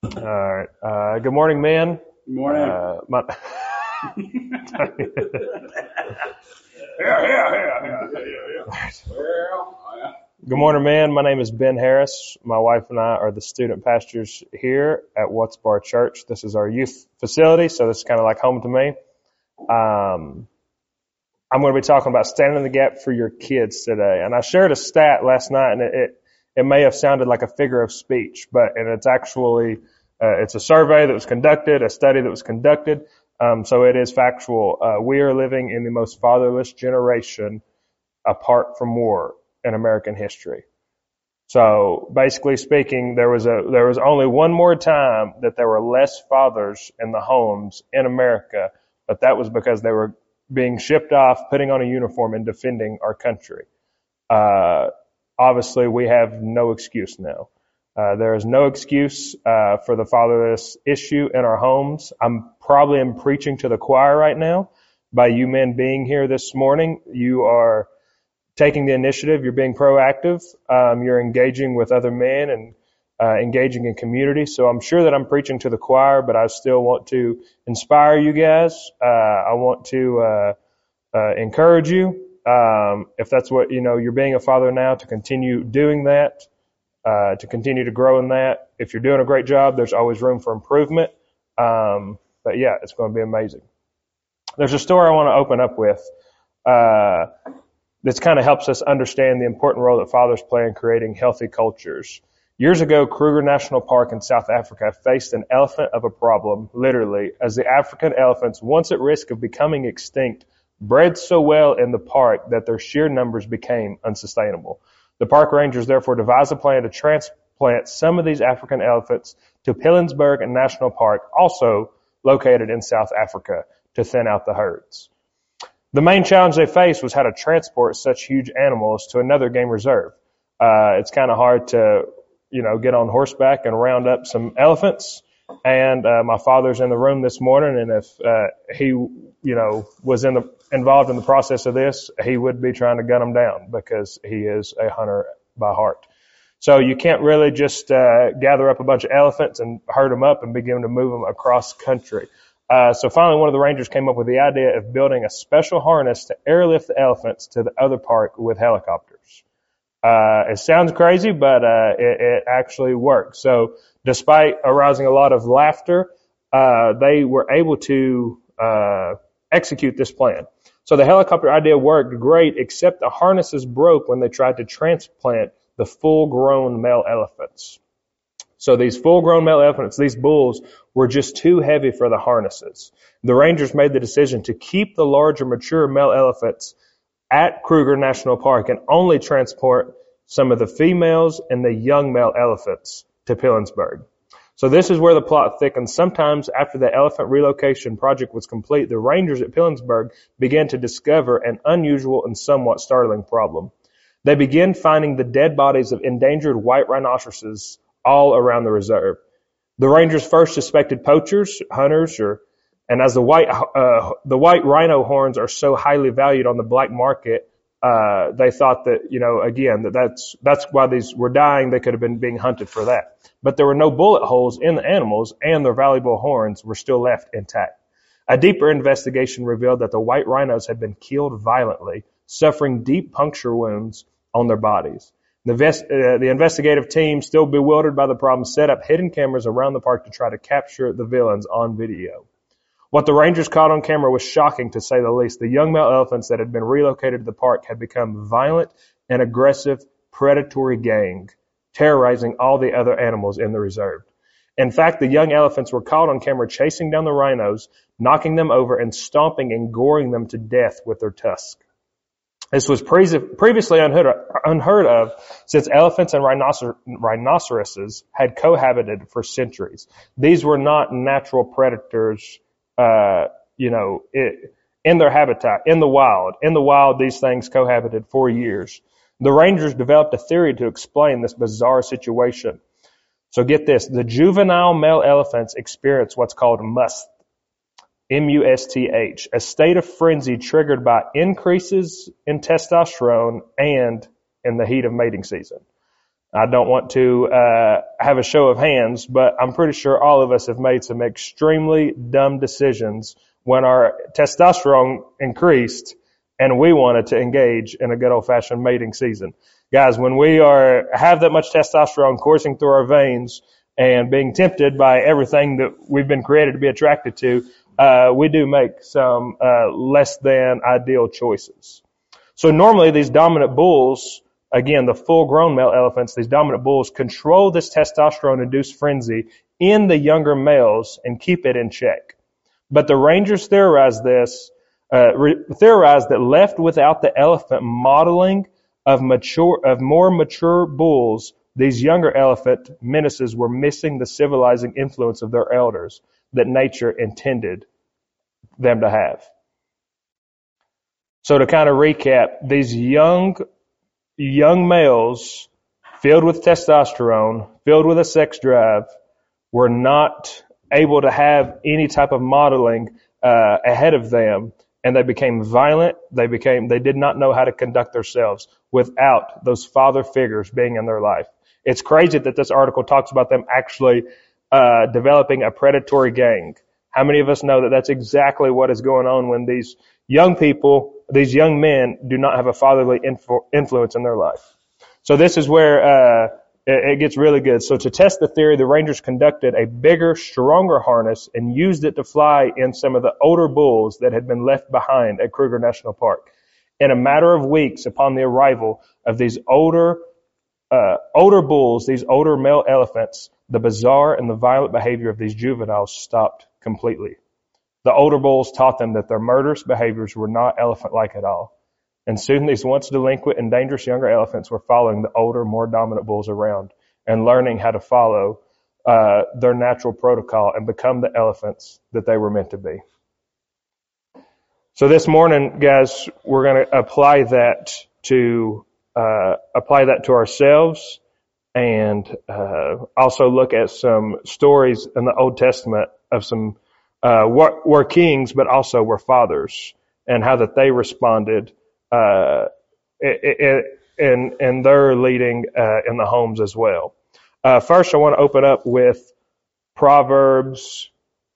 All right. Good morning, men. Good morning. Good morning, man. My name is Ben Harris. My wife and I are the student pastors here at Watts Bar Church. This is our youth facility, so this is kind of like home to me. I'm going to be talking about standing in the gap for your kids today. And I shared a stat last night, and it may have sounded like a figure of speech, and it's actually it's a survey that was conducted, a study that was conducted. So it is factual. We are living in the most fatherless generation apart from war in American history. So basically speaking, there was only one more time that there were less fathers in the homes in America, but that was because they were being shipped off, putting on a uniform and defending our country. Obviously we have no excuse now. There is no excuse for the fatherless issue in our homes. I'm probably preaching to the choir right now by you men being here this morning. You are taking the initiative. You're being proactive. You're engaging with other men and engaging in community. So I'm sure that I'm preaching to the choir, but I still want to inspire you guys. I want to encourage you. If that's what, you're being a father now, to continue doing that. To continue to grow in that. If you're doing a great job, there's always room for improvement. But yeah, it's going to be amazing. There's a story I want to open up with that kind of helps us understand the important role that fathers play in creating healthy cultures. Years ago, Kruger National Park in South Africa faced an elephant of a problem, literally, as the African elephants, once at risk of becoming extinct, bred so well in the park that their sheer numbers became unsustainable. The park rangers therefore devised a plan to transplant some of these African elephants to Pilanesberg National Park, also located in South Africa, to thin out the herds. The main challenge they faced was how to transport such huge animals to another game reserve. It's kind of hard to, get on horseback and round up some elephants. And my father's in the room this morning, and if he, was involved in the process of this, he would be trying to gun them down because he is a hunter by heart. So you can't really just gather up a bunch of elephants and herd them up and begin to move them across country. So finally, one of the rangers came up with the idea of building a special harness to airlift the elephants to the other park with helicopters. It sounds crazy, but it actually worked. So despite arousing a lot of laughter, they were able to execute this plan. So the helicopter idea worked great, except the harnesses broke when they tried to transplant the full-grown male elephants. So these full-grown male elephants, these bulls, were just too heavy for the harnesses. The rangers made the decision to keep the larger, mature male elephants at Kruger National Park and only transport some of the females and the young male elephants to Pilanesberg. So this is where the plot thickens. Sometimes after the elephant relocation project was complete, the rangers at Pilanesberg began to discover an unusual and somewhat startling problem. They began finding the dead bodies of endangered white rhinoceroses all around the reserve. The rangers first suspected poachers, hunters, and as the white rhino horns are so highly valued on the black market, they thought that, that's why these were dying. They could have been being hunted for that. But there were no bullet holes in the animals, and their valuable horns were still left intact. A deeper investigation revealed that the white rhinos had been killed violently, suffering deep puncture wounds on their bodies. The investigative team, still bewildered by the problem, set up hidden cameras around the park to try to capture the villains on video. What the rangers caught on camera was shocking, to say the least. The young male elephants that had been relocated to the park had become violent and aggressive predatory gang, terrorizing all the other animals in the reserve. In fact, the young elephants were caught on camera chasing down the rhinos, knocking them over and stomping and goring them to death with their tusks. This was previously unheard of, since elephants and rhinoceroses had cohabited for centuries. These were not natural predators, in their habitat, in the wild. In the wild, these things cohabited for years. The rangers developed a theory to explain this bizarre situation. So get this, the juvenile male elephants experience what's called musth, M-U-S-T-H, a state of frenzy triggered by increases in testosterone and in the heat of mating season. I don't want to have a show of hands, but I'm pretty sure all of us have made some extremely dumb decisions when our testosterone increased and we wanted to engage in a good old-fashioned mating season. Guys, when we have that much testosterone coursing through our veins and being tempted by everything that we've been created to be attracted to, we do make some less than ideal choices. So normally these dominant bulls, again, the full-grown male elephants, these dominant bulls control this testosterone-induced frenzy in the younger males and keep it in check. But the rangers theorized that left without the elephant modeling of more mature bulls, these younger elephant menaces were missing the civilizing influence of their elders that nature intended them to have. So to kind of recap, these young males filled with testosterone, filled with a sex drive, were not able to have any type of modeling ahead of them, and they became violent. They did not know how to conduct themselves without those father figures being in their life. It's crazy that this article talks about them actually developing a predatory gang. How many of us know that that's exactly what is going on when these young people, these young men, do not have a fatherly influence in their life? So this is where it gets really good. So to test the theory, the rangers conducted a bigger, stronger harness and used it to fly in some of the older bulls that had been left behind at Kruger National Park. In a matter of weeks, upon the arrival of these older bulls, these older male elephants, the bizarre and the violent behavior of these juveniles stopped completely. The older bulls taught them that their murderous behaviors were not elephant-like at all. And soon these once delinquent and dangerous younger elephants were following the older, more dominant bulls around and learning how to follow their natural protocol and become the elephants that they were meant to be. So this morning, guys, we're going to apply that to ourselves, and also look at some stories in the Old Testament of some were kings, but also were fathers, and how that they responded in their leading in the homes as well. First, I want to open up with Proverbs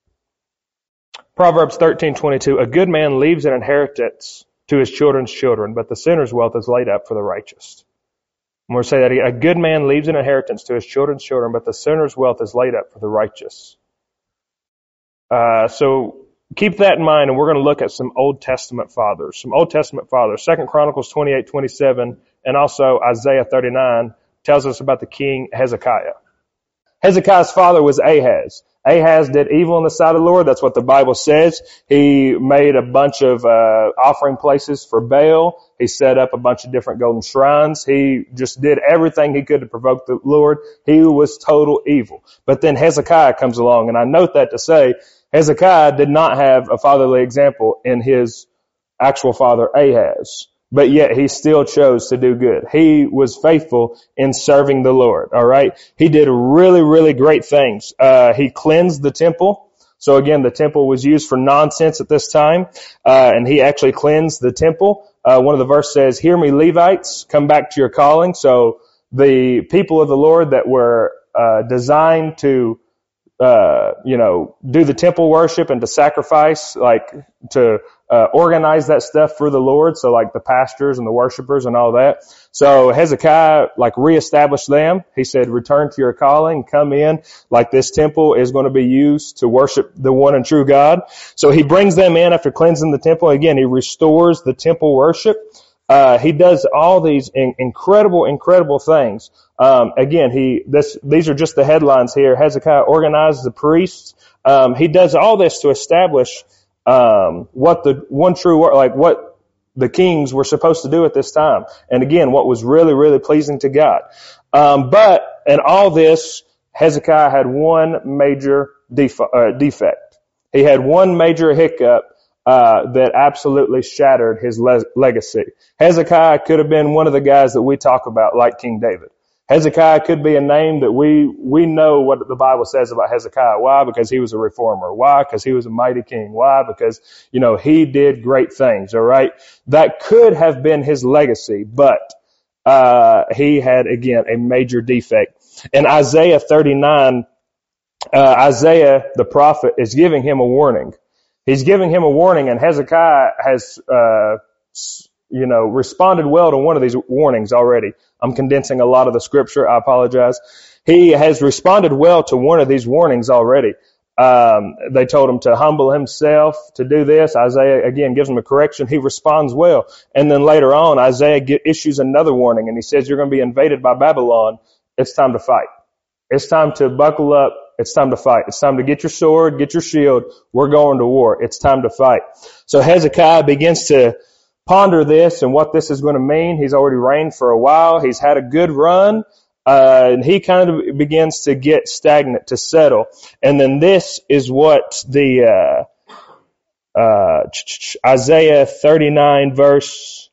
13:22. A good man leaves an inheritance to his children's children, but the sinner's wealth is laid up for the righteous. I'm going to say that again. A good man leaves an inheritance to his children's children, but the sinner's wealth is laid up for the righteous. So keep that in mind, and we're going to look at some Old Testament fathers. 2 Chronicles 28:27, and also Isaiah 39 tells us about the king Hezekiah. Hezekiah's father was Ahaz. Ahaz did evil in the sight of the Lord. That's what the Bible says. He made a bunch of offering places for Baal. He set up a bunch of different golden shrines. He just did everything he could to provoke the Lord. He was total evil. But then Hezekiah comes along, and I note that to say Hezekiah did not have a fatherly example in his actual father Ahaz. But yet he still chose to do good. He was faithful in serving the Lord. All right. He did really, really great things. He cleansed the temple. So again, the temple was used for nonsense at this time. And he actually cleansed the temple. One of the verses says, "Hear me, Levites, come back to your calling." So the people of the Lord that were, designed to, do the temple worship and to sacrifice, like to organize that stuff for the Lord. So like the pastors and the worshipers and all that. So Hezekiah reestablished them. He said, return to your calling, come in, like this temple is going to be used to worship the one and true God. So he brings them in after cleansing the temple. Again, he restores the temple worship. He does all these incredible things. These are just the headlines here. Hezekiah organizes the priests. He does all this to establish what the one true, what the kings were supposed to do at this time. And again, what was really, really pleasing to God. But in all this, Hezekiah had one major defect. He had one major hiccup that absolutely shattered his legacy. Hezekiah could have been one of the guys that we talk about, like King David. Hezekiah could be a name that we know what the Bible says about Hezekiah. Why? Because he was a reformer. Why? Because he was a mighty king. Why? Because, he did great things, all right? That could have been his legacy, but he had, again, a major defect. In Isaiah 39, Isaiah, the prophet, is giving him a warning. He's giving him a warning, and Hezekiah has, responded well to one of these warnings already. I'm condensing a lot of the scripture. I apologize. He has responded well to one of these warnings already. They told him to humble himself, to do this. Isaiah, again, gives him a correction. He responds well. And then later on, Isaiah issues another warning, and he says, you're going to be invaded by Babylon. It's time to fight. It's time to buckle up. It's time to fight. It's time to get your sword, get your shield. We're going to war. It's time to fight. So Hezekiah begins to ponder this and what this is going to mean. He's already reigned for a while. He's had a good run. And he kind of begins to get stagnant, to settle. And then this is what the Isaiah 39 verse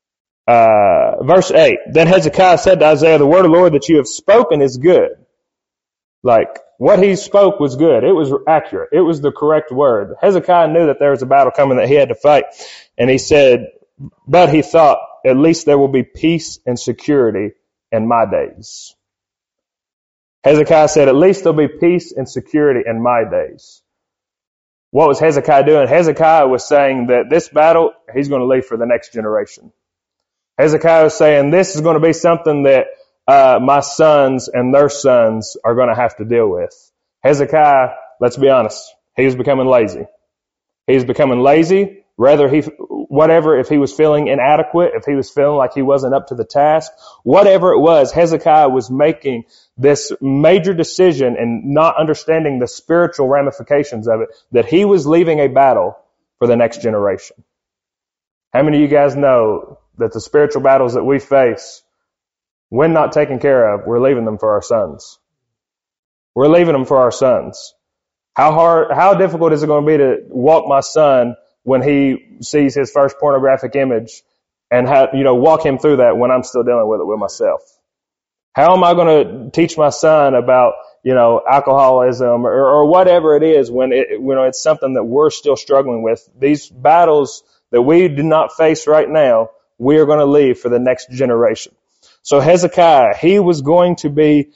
8. Then Hezekiah said to Isaiah, the word of the Lord that you have spoken is good. Like, what he spoke was good. It was accurate. It was the correct word. Hezekiah knew that there was a battle coming that he had to fight. And he said, but he thought, at least there will be peace and security in my days. Hezekiah said, at least there'll be peace and security in my days. What was Hezekiah doing? Hezekiah was saying that this battle, he's going to leave for the next generation. Hezekiah was saying, this is going to be something that my sons and their sons are going to have to deal with. Hezekiah, let's be honest, he was becoming lazy. He was becoming lazy. If he was feeling inadequate, if he was feeling like he wasn't up to the task, whatever it was, Hezekiah was making this major decision and not understanding the spiritual ramifications of it, that he was leaving a battle for the next generation. How many of you guys know that the spiritual battles that we face, when not taken care of, we're leaving them for our sons? We're leaving them for our sons. How difficult is it going to be to walk my son when he sees his first pornographic image and walk him through that when I'm still dealing with it with myself? How am I going to teach my son about, alcoholism or whatever it is when it's something that we're still struggling with? These battles that we do not face right now, we are going to leave for the next generation. So Hezekiah, he was going to be,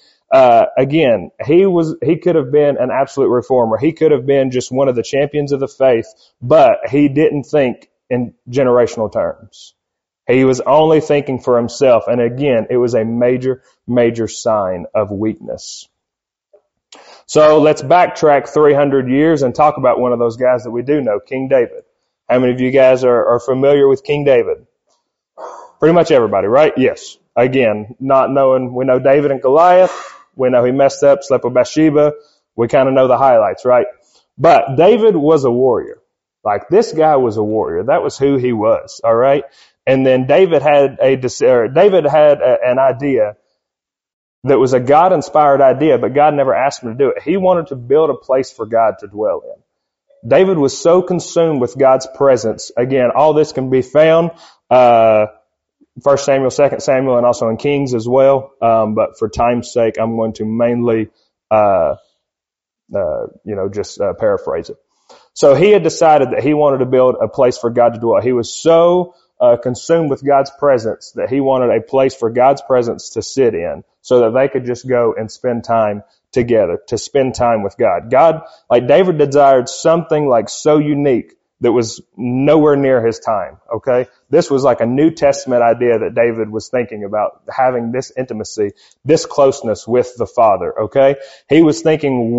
he could have been an absolute reformer. He could have been just one of the champions of the faith, but he didn't think in generational terms. He was only thinking for himself. And again, it was a major, major sign of weakness. So let's backtrack 300 years and talk about one of those guys that we do know, King David. How many of you guys are familiar with King David? Pretty much everybody, right? Yes. Again, not knowing, we know David and Goliath. We know he messed up, slept with Bathsheba. We kind of know the highlights, right? But David was a warrior. Like, this guy was a warrior. That was who he was, all right? And then David had an idea that was a God-inspired idea, but God never asked him to do it. He wanted to build a place for God to dwell in. David was so consumed with God's presence. Again, all this can be found, 1 Samuel, 2 Samuel, and also in Kings as well. But for time's sake, I'm going to mainly, paraphrase it. So he had decided that he wanted to build a place for God to dwell. He was so consumed with God's presence that he wanted a place for God's presence to sit in so that they could just go and spend time together, to spend time with God. God, like David, desired something like so unique that was nowhere near his time, okay? This was like a New Testament idea that David was thinking about, having this intimacy, this closeness with the Father, okay? He was thinking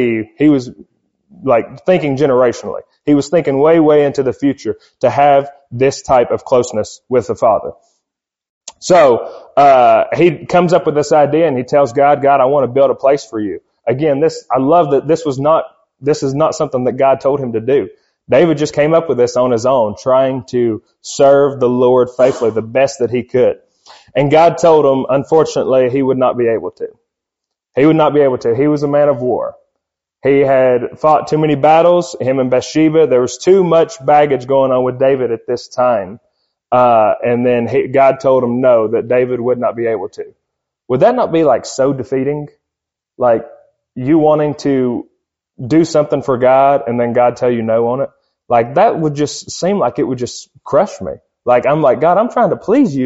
thinking generationally. He was thinking way, way into the future to have this type of closeness with the Father. So, he comes up with this idea and he tells God, I want to build a place for you. Again, I love that this is not something that God told him to do. David just came up with this on his own, trying to serve the Lord faithfully, the best that he could. And God told him, unfortunately, he would not be able to. He would not be able to. He was a man of war. He had fought too many battles, him and Bathsheba. There was too much baggage going on with David at this time. And then God told him no, that David would not be able to. Would that not be like so defeating? Like you wanting to do something for God and then God tell you no on it? Like that would just seem like it would just crush me. Like I'm like, God, I'm trying to please you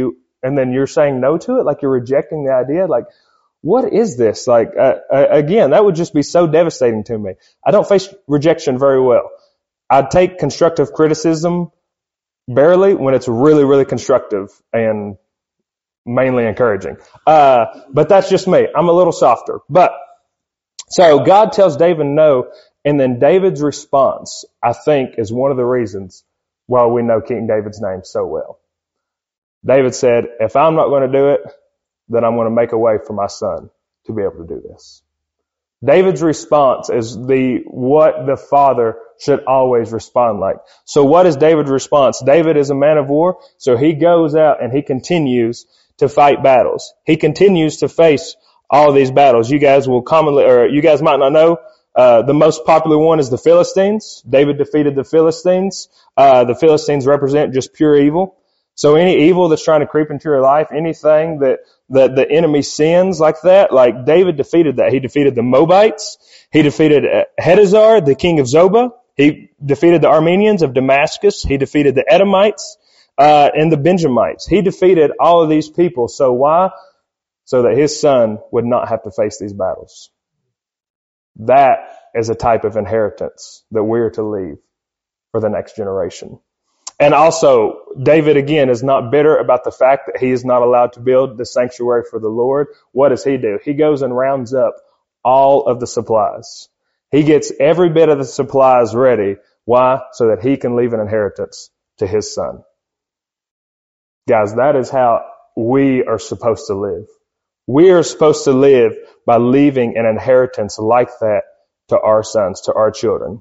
and then you're saying no to it, like you're rejecting the idea. Like, what is this? Like, again, that would just be so devastating to me. I don't face rejection very well. I take constructive criticism barely when it's really, really constructive and mainly encouraging. But that's just me. I'm a little softer. But so God tells David no, and then David's response, I think, is one of the reasons why we know King David's name so well. David said, if I'm not going to do it, then I'm going to make a way for my son to be able to do this. David's response is what the father should always respond like. So what is David's response? David is a man of war, so he goes out and he continues to fight battles. He continues to face all these battles. You guys might not know, the most popular one is the Philistines. David defeated the Philistines. The Philistines represent just pure evil. So any evil that's trying to creep into your life, anything that the enemy sins like that, like David defeated that. He defeated the Moabites. He defeated Hadazar, the king of Zobah. He defeated the Armenians of Damascus. He defeated the Edomites, and the Benjamites. He defeated all of these people. So why? So that his son would not have to face these battles. That is a type of inheritance that we're to leave for the next generation. And also, David, again, is not bitter about the fact that he is not allowed to build the sanctuary for the Lord. What does he do? He goes and rounds up all of the supplies. He gets every bit of the supplies ready. Why? So that he can leave an inheritance to his son. Guys, that is how we are supposed to live. We are supposed to live by leaving an inheritance like that to our sons, to our children.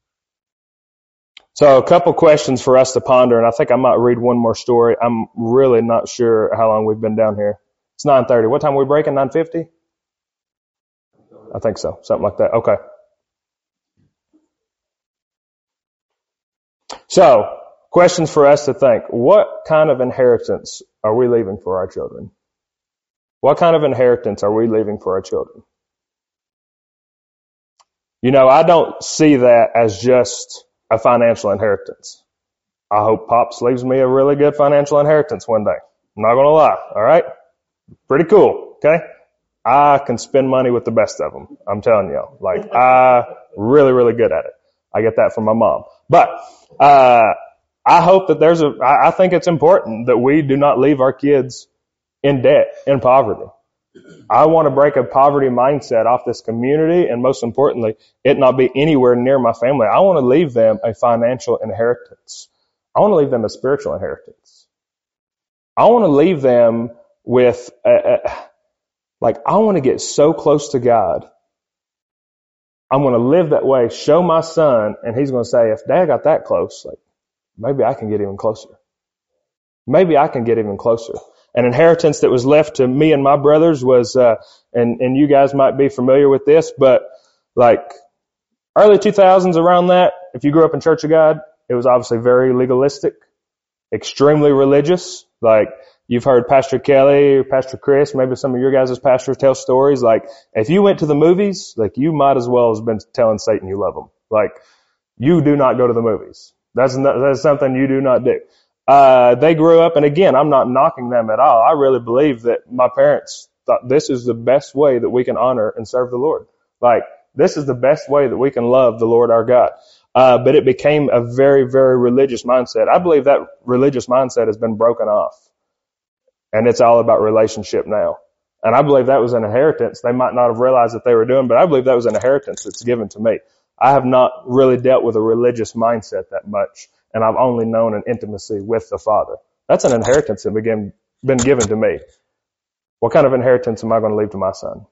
So a couple questions for us to ponder, and I think I might read one more story. I'm really not sure how long we've been down here. It's 9:30. What time are we breaking? 9:50? I think so. Something like that. Okay. So, questions for us to think. What kind of inheritance are we leaving for our children? What kind of inheritance are we leaving for our children? You know, I don't see that as just a financial inheritance. I hope Pops leaves me a really good financial inheritance one day. I'm not going to lie. All right. Pretty cool. Okay. I can spend money with the best of them. I'm telling y'all, like, really, really good at it. I get that from my mom, but, I hope that I think it's important that we do not leave our kids in debt, in poverty. I want to break a poverty mindset off this community, and most importantly, it not be anywhere near my family. I want to leave them a financial inheritance. I want to leave them a spiritual inheritance. I want to leave them with, I want to get so close to God. I'm going to live that way, show my son, and he's going to say, if Dad got that close, like, maybe I can get even closer. Maybe I can get even closer. An inheritance that was left to me and my brothers was, and you guys might be familiar with this, but like early 2000s around that, if you grew up in Church of God, it was obviously very legalistic, extremely religious. Like you've heard Pastor Kelly or Pastor Chris, maybe some of your guys as pastors tell stories. Like if you went to the movies, like you might as well have been telling Satan you love him. Like you do not go to the movies. That's something you do not do. They grew up, and again, I'm not knocking them at all. I really believe that my parents thought this is the best way that we can honor and serve the Lord. Like, this is the best way that we can love the Lord our God. But it became a very, very religious mindset. I believe that religious mindset has been broken off. And it's all about relationship now. And I believe that was an inheritance. They might not have realized that they were doing, but I believe that was an inheritance that's given to me. I have not really dealt with a religious mindset that much. And I've only known an intimacy with the Father. That's an inheritance that been given to me. What kind of inheritance am I going to leave to my son?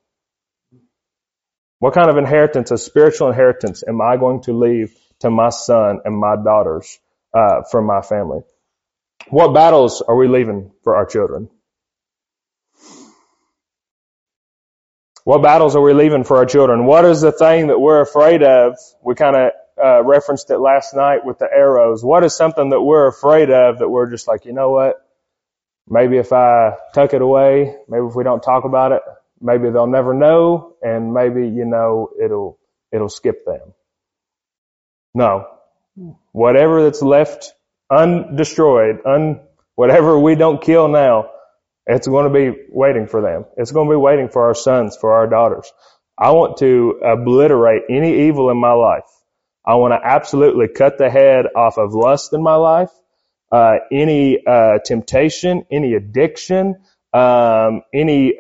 What kind of inheritance, a spiritual inheritance, am I going to leave to my son and my daughters from my family? What battles are we leaving for our children? What battles are we leaving for our children? What is the thing that we're afraid of? We kind of referenced it last night with the arrows. What is something that we're afraid of that we're just like, you know what? Maybe if I tuck it away, maybe if we don't talk about it, maybe they'll never know, and maybe, it'll skip them. No. Whatever that's left undestroyed, whatever we don't kill now, It's going to be waiting for them. It's going to be waiting for our sons, for our daughters. I want to obliterate any evil in my life. I want to absolutely cut the head off of lust in my life, any temptation, any addiction, any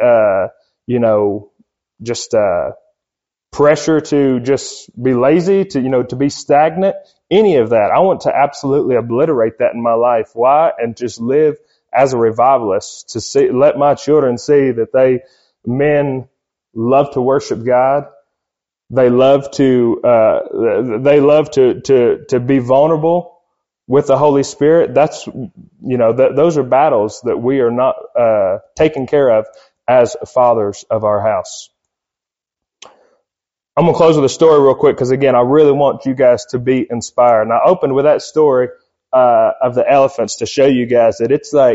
just pressure to just be lazy, to be stagnant, any of that. I want to absolutely obliterate that in my life. Why? And just live as a revivalist, to let my children see that men love to worship God. They love to be vulnerable with the Holy Spirit. That's, those are battles that we are not, taking care of as fathers of our house. I'm going to close with a story real quick because, again, I really want you guys to be inspired. And I opened with that story of the elephants to show you guys that it's like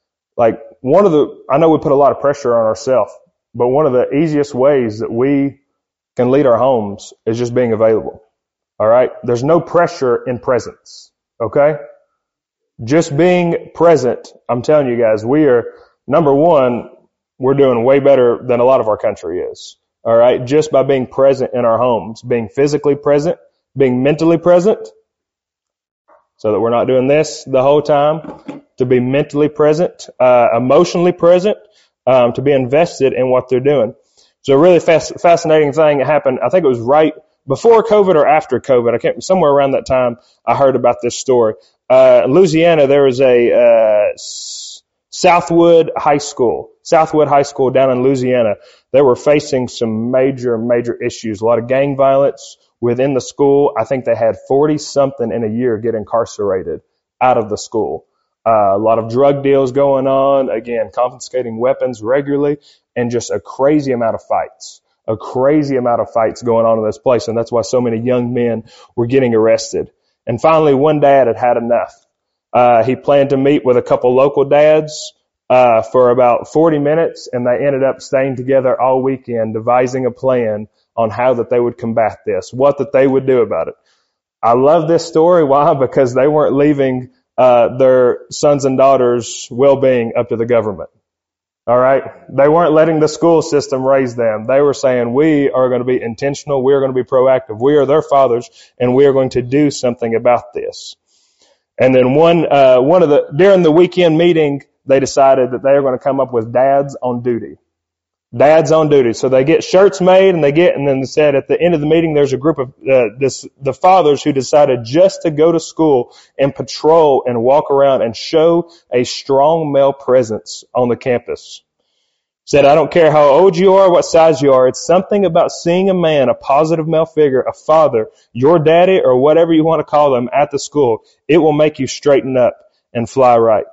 I know we put a lot of pressure on ourselves, but one of the easiest ways that we can lead our homes is just being available. All right? There's no pressure in presence. Okay? Just being present, I'm telling you guys, number one, we're doing way better than a lot of our country is. All right? Just by being present in our homes, being physically present, being mentally present, so that we're not doing this the whole time, to be mentally present, emotionally present, to be invested in what they're doing. So a really fascinating thing happened. I think it was right before COVID or after COVID. Somewhere around that time, I heard about this story. Louisiana, there was a Southwood High School down in Louisiana. They were facing some major issues. A lot of gang violence within the school. I think they had 40-something in a year get incarcerated out of the school. A lot of drug deals going on, again, confiscating weapons regularly, and just a crazy amount of fights going on in this place. And that's why so many young men were getting arrested. And finally, one dad had enough. He planned to meet with a couple local dads for about 40 minutes, and they ended up staying together all weekend, devising a plan on how that they would combat this, what that they would do about it. I love this story. Why? Because they weren't leaving their sons and daughters' well-being up to the government. All right? They weren't letting the school system raise them. They were saying, we are going to be intentional. We are going to be proactive. We are their fathers, and we are going to do something about this. And then during the weekend meeting, they decided that they were going to come up with dads on duty. Dads on duty. So they get shirts made, and then they said at the end of the meeting, there's a group of the fathers who decided just to go to school and patrol and walk around and show a strong male presence on the campus. Said, I don't care how old you are, what size you are, it's something about seeing a man, a positive male figure, a father, your daddy, or whatever you want to call them at the school. It will make you straighten up and fly right.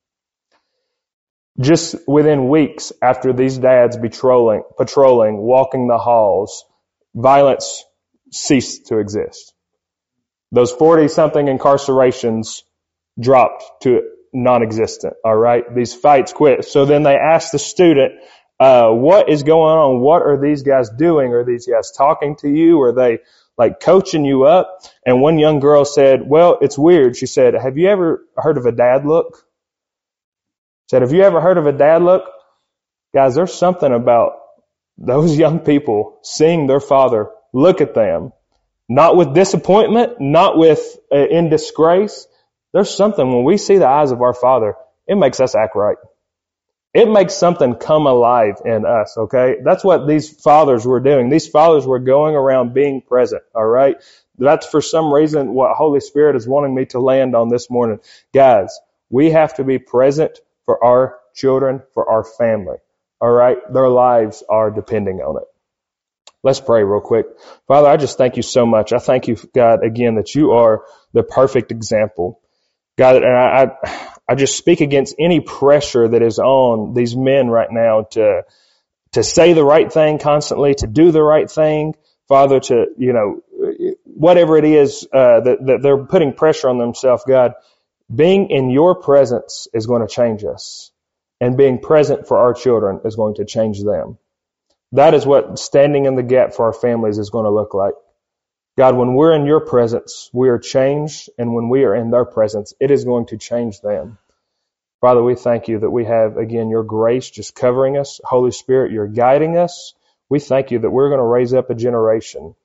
Just within weeks after these dads patrolling, walking the halls, violence ceased to exist. Those 40-something incarcerations dropped to non-existent, all right? These fights quit. So then they asked the student, what is going on? What are these guys doing? Are these guys talking to you? Are they coaching you up? And one young girl said, well, it's weird. She said, have you ever heard of a dad look? Said, have you ever heard of a dad look? Guys, there's something about those young people seeing their father look at them, not with disappointment, not with in disgrace. There's something when we see the eyes of our Father, it makes us act right. It makes something come alive in us, okay? That's what these fathers were doing. These fathers were going around being present, all right? That's for some reason what Holy Spirit is wanting me to land on this morning. Guys, we have to be present for our children, for our family. All right? Their lives are depending on it. Let's pray real quick. Father, I just thank you so much. I thank you, God, again, that you are the perfect example. God, and I just speak against any pressure that is on these men right now to say the right thing constantly, to do the right thing. Father, whatever it is that they're putting pressure on themselves, God, being in your presence is going to change us. And being present for our children is going to change them. That is what standing in the gap for our families is going to look like. God, when we're in your presence, we are changed. And when we are in their presence, it is going to change them. Father, we thank you that we have, again, your grace just covering us. Holy Spirit, you're guiding us. We thank you that we're going to raise up a generation,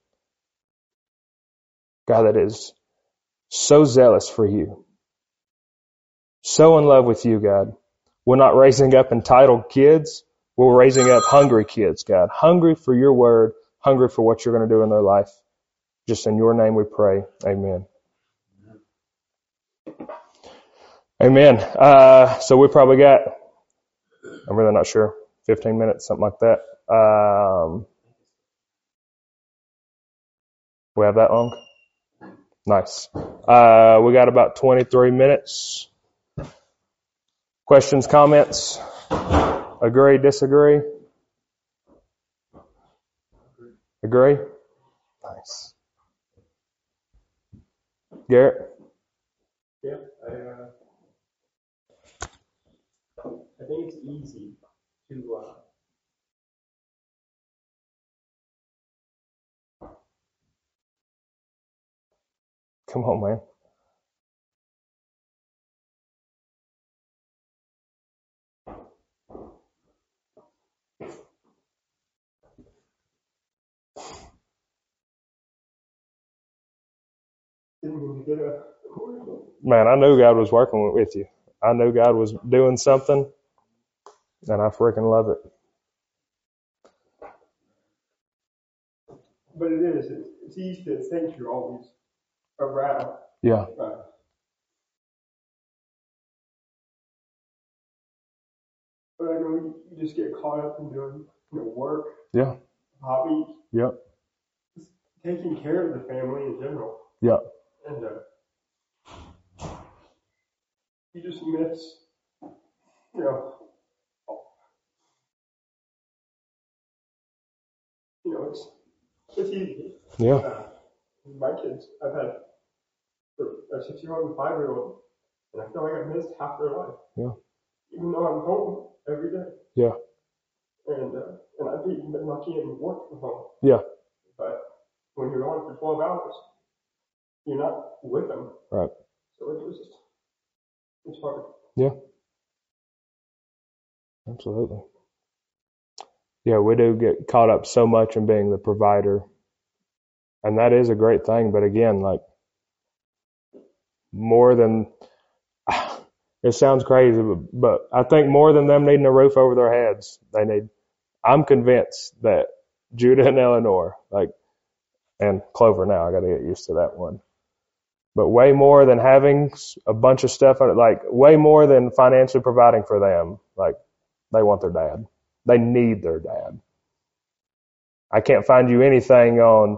God, that is so zealous for you, so in love with you, God. We're not raising up entitled kids. We're raising up hungry kids, God, hungry for your word, hungry for what you're going to do in their life. Just in your name we pray. Amen. Amen. So we probably got, I'm really not sure, 15 minutes, something like that. We have that long? Nice. We got about 23 minutes. Questions, comments? Agree, disagree? Agree? Nice. Garrett? Yeah, I think it's easy to Come on, man. Man, I knew God was working with you. I knew God was doing something, and I freaking love it. But it is. It's easy to think you're always around. Yeah. But I know you just get caught up in doing work, Yeah. hobbies, Yep. just taking care of the family in general. Yep. And you just miss, it's easy. Yeah. My kids, I've had a 6-year-old and 5-year-old, and I feel like I've missed half their life. Yeah. Even though I'm home every day. Yeah. And I've even been lucky and worked from home. Yeah. But when you're gone for 12 hours, you're not with them. Right. So it's hard. Yeah. Absolutely. Yeah, we do get caught up so much in being the provider. And that is a great thing. But again, like more than, it sounds crazy, but I think more than them needing a roof over their heads, I'm convinced that Judah and Eleanor, and Clover now, I got to get used to that one. But way more than having a bunch of stuff, way more than financially providing for them, they want their dad. They need their dad. I can't find you anything on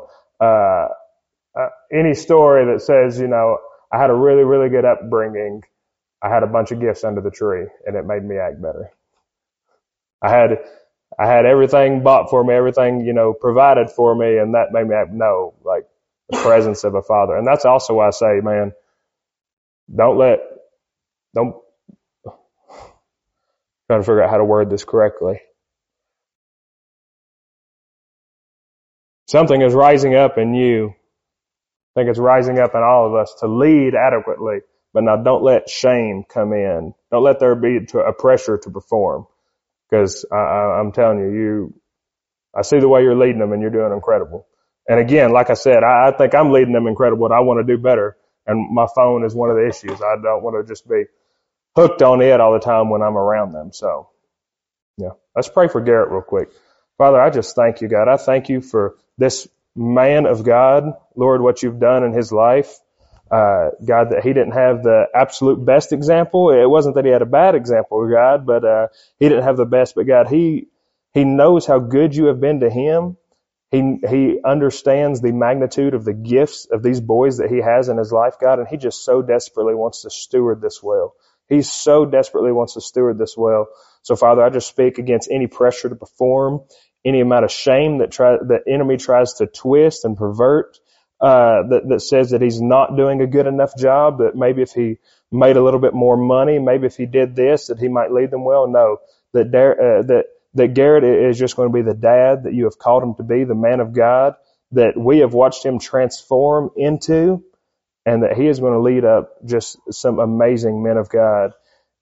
any story that says, I had a really, really good upbringing. I had a bunch of gifts under the tree, and it made me act better. I had everything bought for me, everything, provided for me, and that made me act, no, the presence of a father. And that's also why I say, man, trying to figure out how to word this correctly. Something is rising up in you. I think it's rising up in all of us to lead adequately. But now don't let shame come in. Don't let there be a pressure to perform. Because I'm telling you, I see the way you're leading them and you're doing incredible. And again, like I said, I think I'm leading them incredible and I want to do better. And my phone is one of the issues. I don't want to just be hooked on it all the time when I'm around them. So, yeah. Let's pray for Garrett real quick. Father, I just thank you, God. I thank you for this man of God, Lord, what you've done in his life. God, that he didn't have the absolute best example. It wasn't that he had a bad example, God, but he didn't have the best. But God, he knows how good you have been to him. He understands the magnitude of the gifts of these boys that he has in his life, God, and he just so desperately wants to steward this well. He so desperately wants to steward this well. So, Father, I just speak against any pressure to perform, any amount of shame that the enemy tries to twist and pervert, that says that he's not doing a good enough job, that maybe if he made a little bit more money, maybe if he did this, that he might lead them well. No, that Garrett is just going to be the dad that you have called him to be, the man of God that we have watched him transform into, and that he is going to lead up just some amazing men of God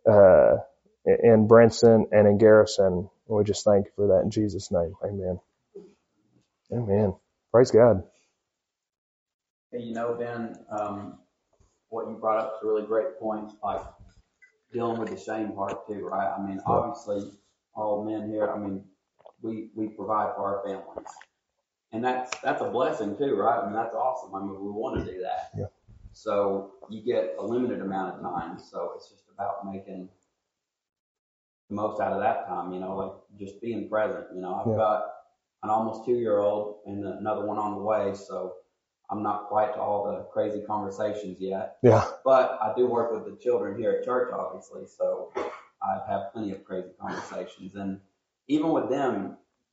in Brinson and in Garrison. We just thank you for that in Jesus' name. Amen. Amen. Praise God. Hey, Ben, what you brought up is a really great point, like dealing with the shame part too, right? I mean, obviously, all men here, we provide for our families. And that's a blessing too, right? I mean, that's awesome. I mean, we want to do that. Yeah. So you get a limited amount of time. So it's just about making the most out of that time, like just being present. I've got an almost 2-year-old and another one on the way. So I'm not quite to all the crazy conversations yet. Yeah. But I do work with the children here at church, obviously. So I have plenty of crazy conversations. And even with them,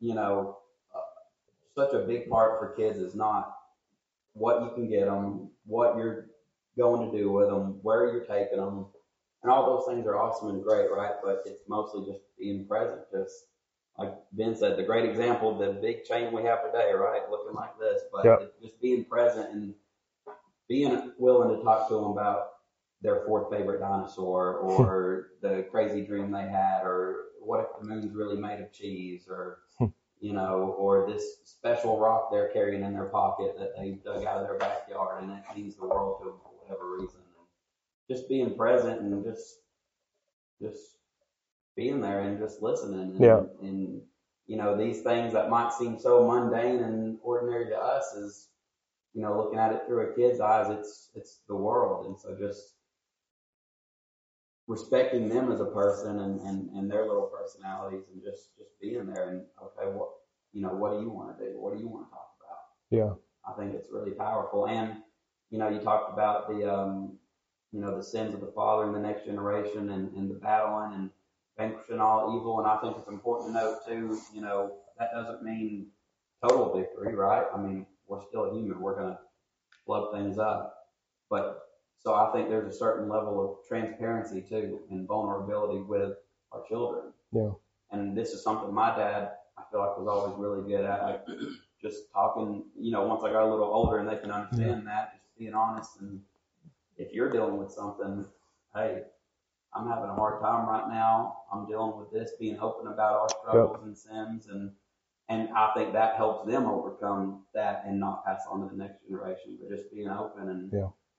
such a big part for kids is not what you can get them, what you're going to do with them, where you're taking them. And all those things are awesome and great, right? But it's mostly just being present. Just like Ben said, the great example, the big chain we have today, right? Looking like this. But just being present and being willing to talk to them about their fourth favorite dinosaur or the crazy dream they had or what if the moon's really made of cheese or or this special rock they're carrying in their pocket that they dug out of their backyard and it means the world to them for whatever reason. And just being present and just being there and just listening. And these things that might seem so mundane and ordinary to us is, looking at it through a kid's eyes, it's the world. And so just respecting them as a person and their little personalities and just being there and, okay, what do you want to do? What do you want to talk about? Yeah. I think it's really powerful. And, you talked about the sins of the father in the next generation and the battling and vanquishing all evil. And I think it's important to note too, that doesn't mean total victory, right? I mean, we're still human. We're going to flub things up. But so I think there's a certain level of transparency too and vulnerability with our children. Yeah. And this is something my dad, I feel like, was always really good at, like just talking, once I got a little older and they can understand that, just being honest. And if you're dealing with something, hey, I'm having a hard time right now. I'm dealing with this, being open about our struggles and sins. And I think that helps them overcome that and not pass on to the next generation, but just being open and,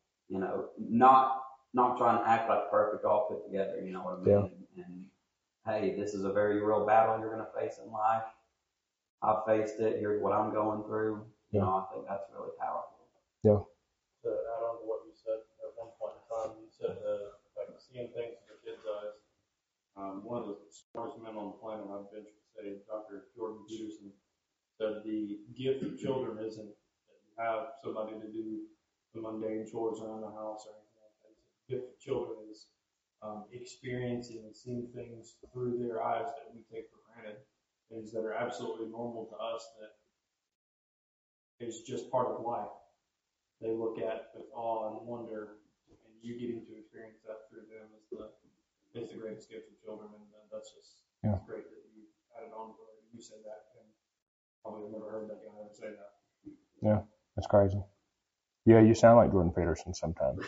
not trying to act like perfect, all put together, you know what I mean? Yeah. And hey, this is a very real battle you're going to face in life. I've faced it. Here's what I'm going through. I think that's really powerful. Yeah. To add on to what you said, at one point in time, you said like seeing things through kids' eyes. One of the smartest men on the planet, I'd venture to say, Dr. Jordan Peterson, said the gift of children isn't that you have somebody to do the mundane chores around the house or anything like that. The gift of children is experiencing and seeing things through their eyes that we take for granted, things that are absolutely normal to us that is just part of life. They look at with awe and wonder, and you getting to experience that through them is the greatest gift of children, and that's just it's great that you added on to it. You said that, and probably have never heard that guy ever say that. Yeah, that's crazy. Yeah, you sound like Jordan Peterson sometimes.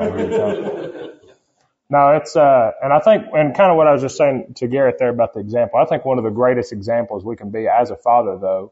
No, it's and I think, and kind of what I was just saying to Garrett there about the example, I think one of the greatest examples we can be as a father, though,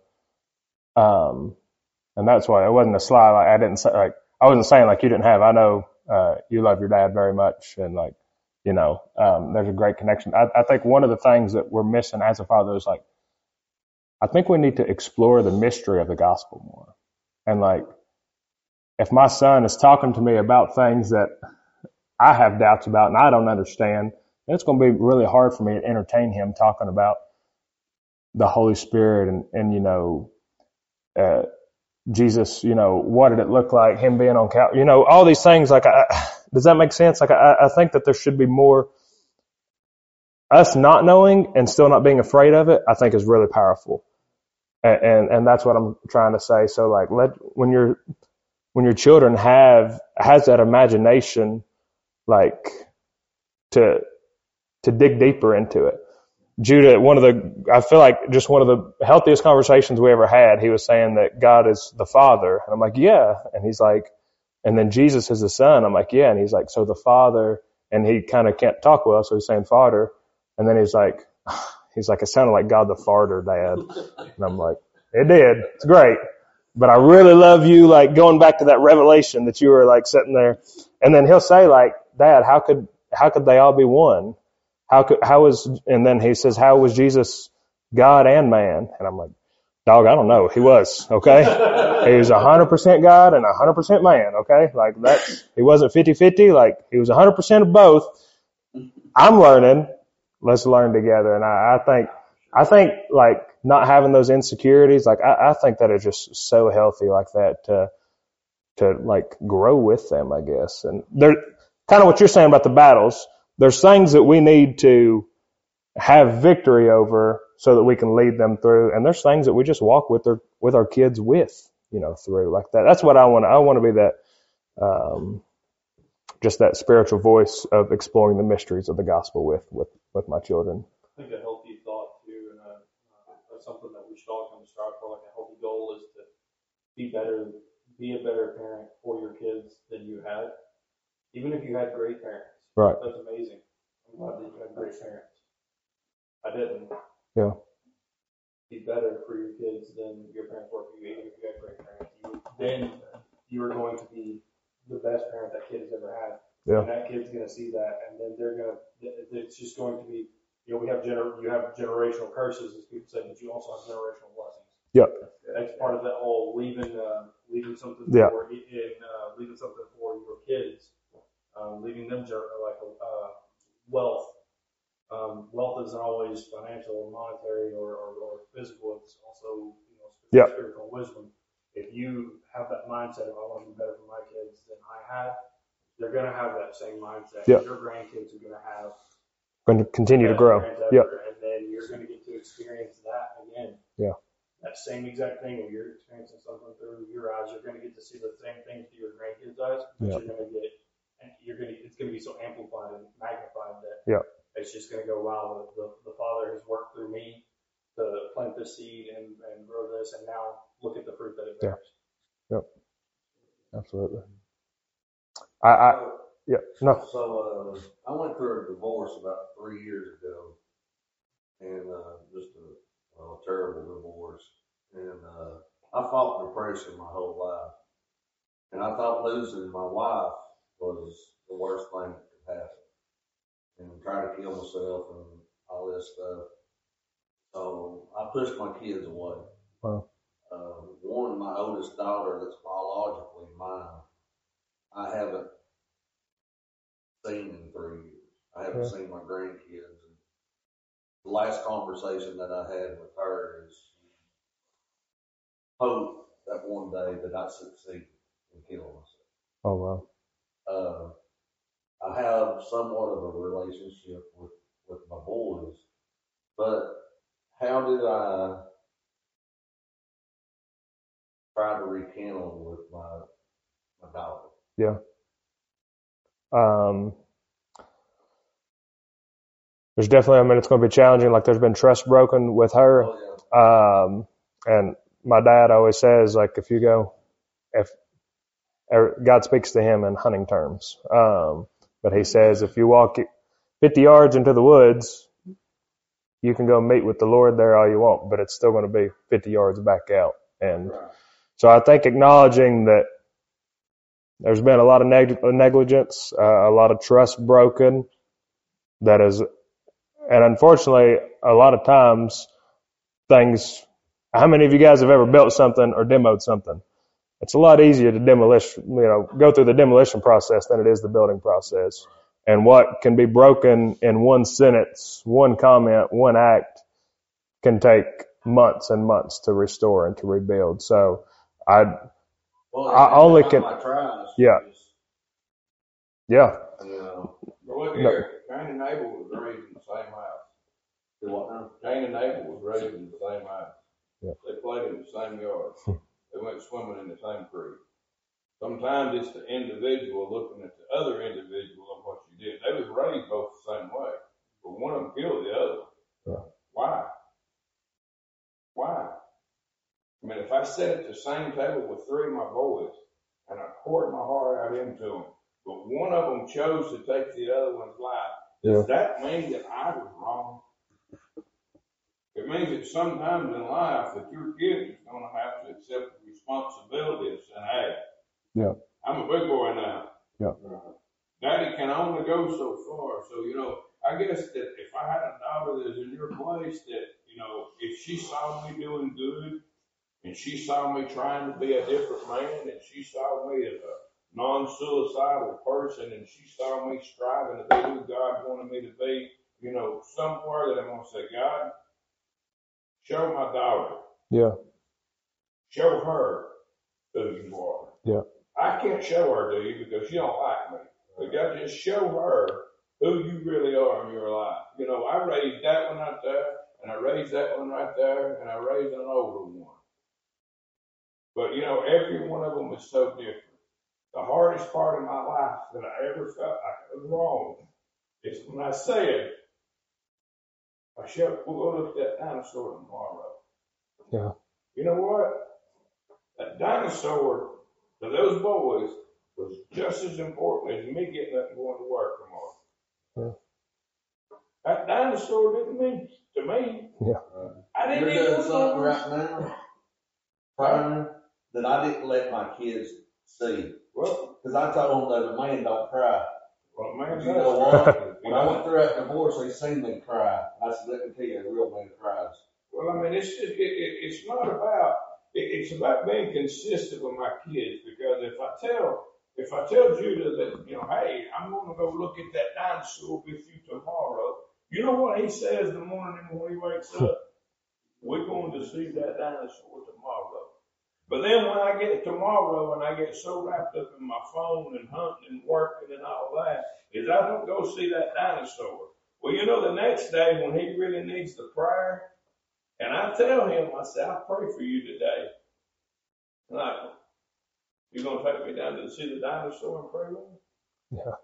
and that's why it wasn't a slide. Like, I wasn't saying like you didn't have. I know you love your dad very much, and like there's a great connection. I think one of the things that we're missing as a father is like, I think we need to explore the mystery of the gospel more, and like, if my son is talking to me about things that I have doubts about and I don't understand, it's going to be really hard for me to entertain him talking about the Holy Spirit and Jesus, what did it look like, him being on Calvary, all these things. Like, does that make sense? Like, I think that there should be more. Us not knowing and still not being afraid of it, I think is really powerful. And that's what I'm trying to say. So like, when your children has that imagination, like to dig deeper into it. Judah, I feel like just one of the healthiest conversations we ever had, he was saying that God is the Father. And I'm like, yeah. And he's like, and then Jesus is the Son. I'm like, yeah. And he's like, so the Father and he kind of can't talk well, so he's saying farter. And then he's like, it sounded like God the farter, Dad. And I'm like, it did. It's great. But I really love you, like going back to that revelation that you were like sitting there. And then he'll say like, Dad, how could they all be one? And then he says, how was Jesus God and man? And I'm like, dog, I don't know. He was, okay? He was 100% God and 100% man, okay? Like he wasn't 50-50, like he was 100% of both. I'm learning. Let's learn together. And I think like not having those insecurities, like I think that is just so healthy like that to like grow with them, I guess. And they're kind of what you're saying about the battles. There's things that we need to have victory over so that we can lead them through. And there's things that we just walk with our kids with, through like that. That's what I want. I want to be that, just that spiritual voice of exploring the mysteries of the gospel with my children. I think a healthy thought too, and that's something that we should all come to strive for. Like a healthy goal is to be a better parent for your kids than you had. Even if you had great parents. Right. That's amazing. I'm glad that you had great parents. I didn't. Yeah. Be better for your kids than your parents were for you. Even if you had great parents, then you are going to be the best parent that kid has ever had. Yeah. And that kid's going to see that, and then it's just going to be, you have generational curses, as people say, but you also have generational blessings. Yep. That's part of that whole leaving something Yeah. leaving something for your kids, leaving them wealth. Wealth isn't always financial, monetary, or physical. It's also spiritual wisdom. If you have that mindset of I want to be better for my kids than I had, they're going to have that same mindset. Yep. Your grandkids are going to have. Going to continue to grow. Yep. And then you're going to get to experience that again. Yeah. That same exact thing when you're experiencing something through your eyes, you're going to get to see the same things through your grandkids' eyes. But Yep. it's going to be so amplified and magnified that yep. it's just going to go, wow, the Father has worked through me to plant this seed and grow this, and now look at the fruit that it bears. Yep. Absolutely. No. So I went through a divorce about 3 years ago, and just a terrible divorce. And I fought depression my whole life, and I thought losing my wife was the worst thing that could happen, and try to kill myself and all this stuff. So I pushed my kids away. Wow. One, my oldest daughter, that's biologically mine, I haven't seen in 3 years. I haven't seen my grandkids. And the last conversation that I had with her is hope that one day that I succeed in killing myself. Oh wow. I have somewhat of a relationship with my boys, but how did I try to rekindle with my daughter? Yeah. There's definitely, it's going to be challenging. Like there's been trust broken with her. Oh, yeah. And my dad always says, like, if God speaks to him in hunting terms. But he says, if you walk 50 yards into the woods, you can go meet with the Lord there all you want, but it's still going to be 50 yards back out. And so I think acknowledging that there's been a lot of negligence, a lot of trust broken, and unfortunately, a lot of times how many of you guys have ever built something or demoed something? It's a lot easier to go through the demolition process than it is the building process. And what can be broken in one sentence, one comment, one act can take months and months to restore and to rebuild. So I only can. Yeah. Yeah. But look here, Cain and Abel was raised in the same house. Cain and Abel was raised in the same house. Yeah. They played in the same yard. They went swimming in the same creek. Sometimes it's the individual looking at the other individual and what you did. They was raised both the same way, but one of them killed the other. Yeah. Why? I mean, if I sat at the same table with three of my boys and I poured my heart out into them, but one of them chose to take the other one's life. Does that mean that I was wrong? It means that sometimes in life that your kid is going to have to accept the responsibility of saying, hey, Yeah. I'm a big boy now. Yeah. Daddy can only go so far. So, I guess that if I had a daughter that's in your place, that, if she saw me doing good and she saw me trying to be a different man and she saw me as a non-suicidal person and she saw me striving to be who God wanted me to be, somewhere that I'm going to say, God, show my daughter. Yeah. Show her who you are. Yeah. I can't show her to you because she don't like me. But God, just show her who you really are in your life. I raised that one right there, and I raised that one right there, and I raised an older one. But, every one of them is so different. The hardest part of my life that I ever felt like I was wrong is when I said, we're going to look at that dinosaur tomorrow. Yeah. You know what? That dinosaur to those boys was just as important as me getting up and going to work tomorrow. Yeah. That dinosaur didn't mean to me. Yeah. I didn't You're even doing something right now, Brian, that I didn't let my kids see. Well, Because I told them that a man don't cry. well, man, You know what? When I went through that divorce, they seen me cry. I said, let me tell you, a real man cries. Well, I mean, it's just, it's not about, it's about being consistent with my kids, because if I tell Judah that, hey, I'm going to go look at that dinosaur with you tomorrow, you know what he says in the morning when he wakes up? We're going to see that dinosaur tomorrow. But then when I get tomorrow and I get so wrapped up in my phone and hunting and working and all that, is I don't go see that dinosaur. Well, the next day when he really needs the prayer, and I tell him, I say, I pray for you today. Like, you going to take me down to see the dinosaur and pray with me? Yeah.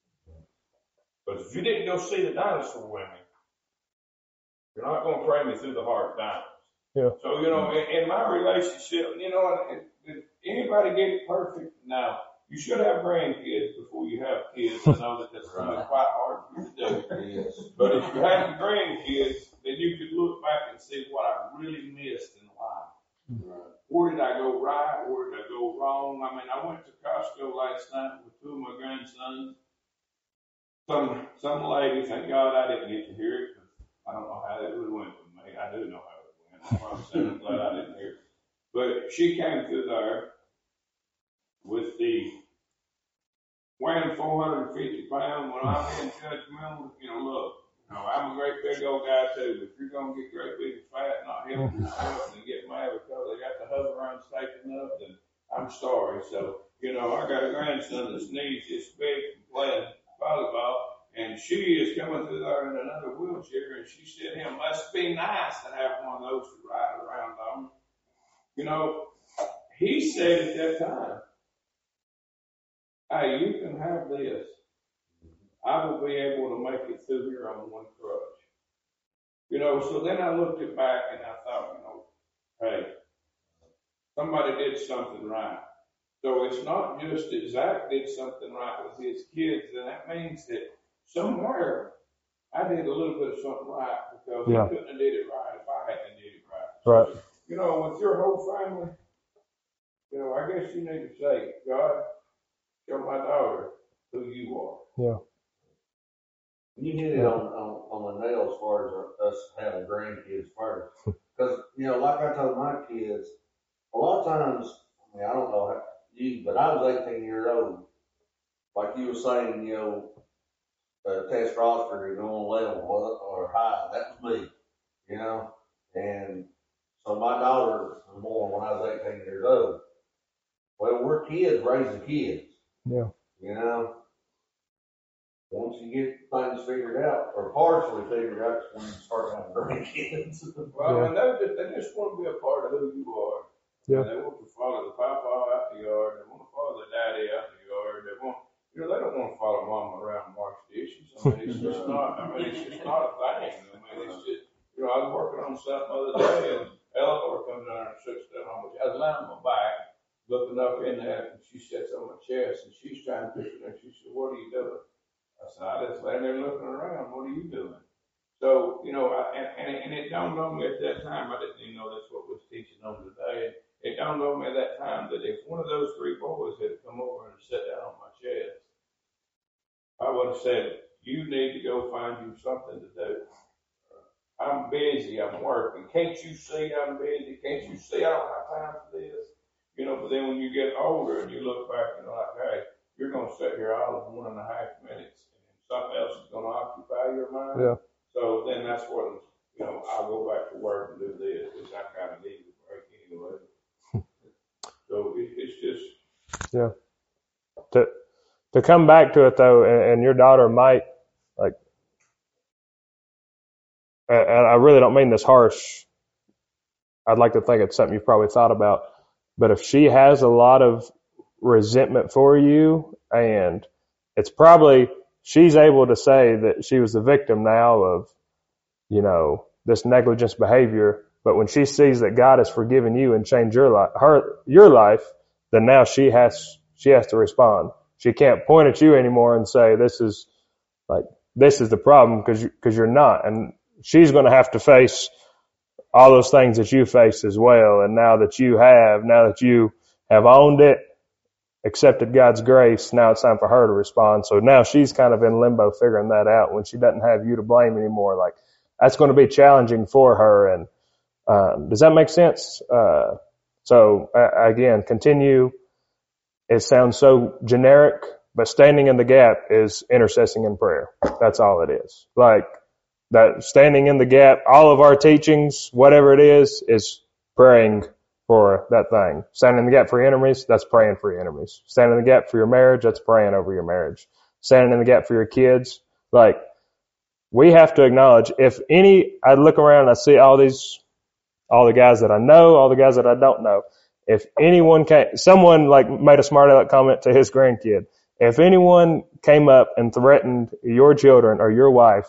But if you didn't go see the dinosaur with me, you're not going to pray me through the hard times. Yeah. So, in my relationship, did anybody get it perfect? No. You should have grandkids before you have kids. I know that that's really quite hard for you to do. Yes. But if you have your grandkids, then you could look back and see what I really missed in life. Right. Where did I go right? Where did I go wrong? I mean, I went to Costco last night with two of my grandsons. Some lady, thank God I didn't get to hear it, because I don't know how it would have went with me. I do know how it went. That's why I'm saying I'm glad I didn't hear it. But she came through there with the weighing 450 pounds. When I'm being judgmental, look, I'm a great big old guy too, but if you're going to get great big and fat and not help yourself and get mad because they got the hover arms taken up, then I'm sorry. So, I got a grandson that's knees this big playing volleyball, and she is coming through there in another wheelchair, and she said, it must be nice to have one of those to ride around on. He said at that time, hey, you can have this. I will be able to make it through here on one crutch. So then I looked it back and I thought, hey, somebody did something right. So it's not just that Zach did something right with his kids, and that means that somewhere I did a little bit of something right, because he couldn't have did it right if I hadn't did it right. Right. So, with your whole family, I guess you need to say, God, show my daughter who you are. Yeah. You hit it on the nail as far as us having grandkids first. Because, like I told my kids, a lot of times, I don't know how you, but I was 18 years old. Like you were saying, testosterone going level or high. That was me, And so my daughter was born when I was 18 years old. Well, we're kids raising kids. Yeah. Once you get things figured out, or partially figured out, when you start having grandkids. Well, they just want to be a part of who you are. Yeah. They want to follow the papa out the yard. They want to follow the daddy out the yard. They want, they don't want to follow mama around and wash dishes. It's just not. It's just not a thing. It's just, I was working on something the other day, and Eleanor comes down and sits down on me. I was lying on my back, looking up in there and she sits on my chest and she's trying to fix it. And she said, "What are you doing?" I said, "I just laying there looking around. What are you doing?" So, and it dawned on me at that time, I didn't even know that's what was teaching on today. It dawned on me at that time that if one of those three boys had come over and sat down on my chest, I would have said, "You need to go find you something to do. I'm busy, I'm working. Can't you see I'm busy? Can't you see I don't have time for this?" But then when you get older and you look back, like, hey, you're going to sit here all of 1.5 minutes and something else is going to occupy your mind. Yeah. So then that's when, I'll go back to work and do this, which I kind of need to break anyway. So it's just. Yeah. To come back to it though, and your daughter might, like, and I really don't mean this harsh. I'd like to think it's something you've probably thought about. But if she has a lot of resentment for you, and it's probably, she's able to say that she was the victim now of, this negligence behavior. But when she sees that God has forgiven you and changed your life, then now she has to respond. She can't point at you anymore and say, this is the problem, because you're not. And she's going to have to face all those things that you faced as well. And now that you have owned it, accepted God's grace, now it's time for her to respond. So now she's kind of in limbo figuring that out when she doesn't have you to blame anymore. Like, that's going to be challenging for her. And does that make sense? So again, continue. It sounds so generic, but standing in the gap is intercessing in prayer. That's all it is. Like, that standing in the gap, all of our teachings, whatever it is praying for that thing. Standing in the gap for your enemies, that's praying for your enemies. Standing in the gap for your marriage, that's praying over your marriage. Standing in the gap for your kids, like, we have to acknowledge, I look around and I see all the guys that I know, all the guys that I don't know. If someone like made a smart aleck comment to his grandkid. If anyone came up and threatened your children or your wife,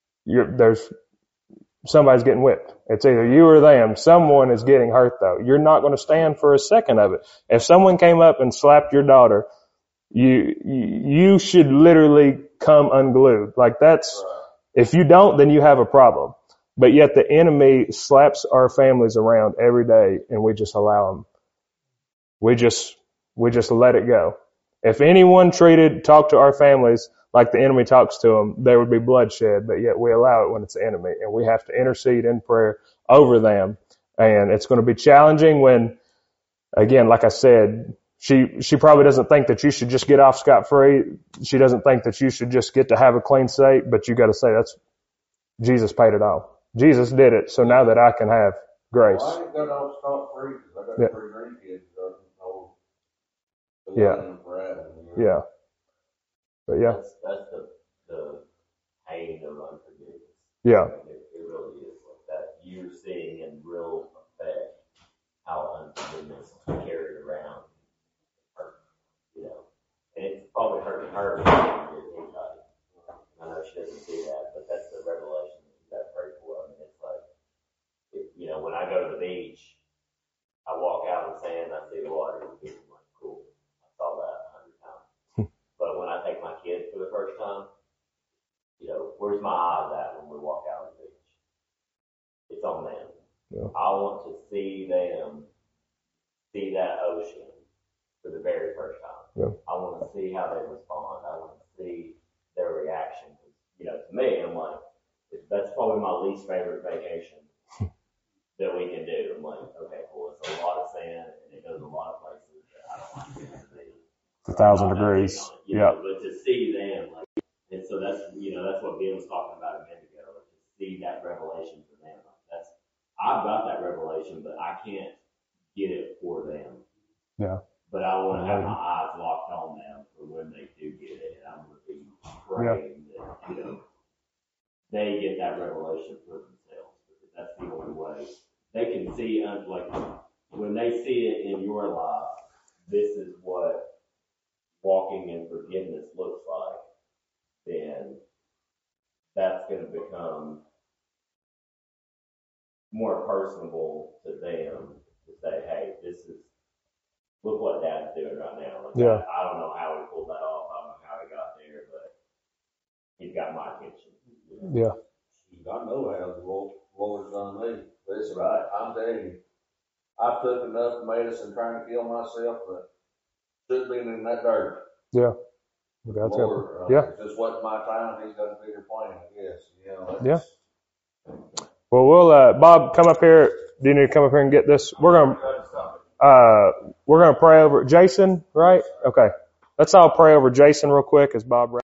somebody's getting whipped. It's either you or them. Someone is getting hurt though. You're not going to stand for a second of it. If someone came up and slapped your daughter, you should literally come unglued. Like, that's, if you don't, then you have a problem. But yet the enemy slaps our families around every day, and we just allow them. We just let it go. If anyone talked to our families like the enemy talks to them, there would be bloodshed, but yet we allow it when it's the enemy, and we have to intercede in prayer over them. And it's going to be challenging when, again, like I said, she probably doesn't think that you should just get off scot-free. She doesn't think that you should just get to have a clean slate, but you got to say, Jesus paid it all. Jesus did it, so now that I can have grace. Well, I ain't got all scot-free because I got 3 grandkids. Yeah. But yeah. That's the pain of unforgiveness. Yeah. It really is like that. You're seeing in real effect how unforgiveness carried around, and it's probably hurting her more than it did anybody. I know she doesn't see that, but that's the revelation that you got to pray for. I mean, it's like, when I go to the beach, I walk out in the sand, I see the water, and I'm like, cool. I saw that 100 times. But when I take my kids for the first time, where's my eyes at when we walk out on the beach? It's on them. Yeah. I want to see them see that ocean for the very first time. Yeah. I want to see how they respond. I want to see their reaction. To me, I'm like, that's probably my least favorite vacation that we can do. I'm like, okay, cool. It's a lot of sand and it goes a lot of places that I don't like to see. 1,000 degrees. Yeah. But to see them, and so that's what Ben was talking about a minute ago. To see that revelation for them. I've got that revelation, but I can't get it for them. Yeah. But I want to have my eyes locked on them for when they do get it, and I'm going to be praying that they get that revelation for themselves, because that's the only way they can see. Like, when they see it in your life, this is what walking in forgiveness looks like. Then that's going to become more personable to them to say, hey, this is with what Dad's doing right now. Like, Yeah. I don't know how he pulled that off. I don't know how he got there, but he's got my attention. Yeah. I know how the Lord's done me. Listen, Right. I'm telling you, I took enough medicine trying to kill myself that should be in that dirt. Yeah. God's help. Lord, Yeah. If this wasn't my time, he's got a bigger plan, I guess. You know, Yeah. Well, we'll, Bob, come up here. Do you need to come up here and get this? We're going to pray over Jason, right? Okay. Let's all pray over Jason real quick as Bob